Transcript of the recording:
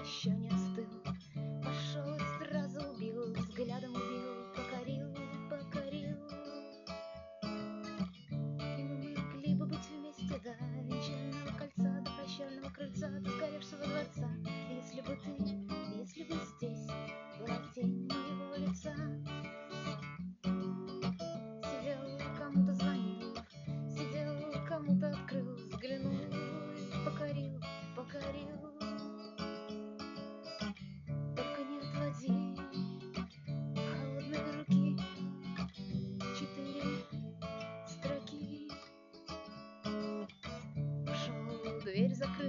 еще не остыл. Пошел и сразу убил, взглядом убил, покорил, покорил. И мы могли бы быть вместе до венчального кольца, до прощального крыльца, до сгоревшего дворца. Если бы ты, если бы здесь была тень моего лица. Сидел, кому-то звонил, сидел, кому-то открыл, взглянул и покорил, покорил. Только не отводи холодной руки, 4 строки. Пошел, дверь закрыл.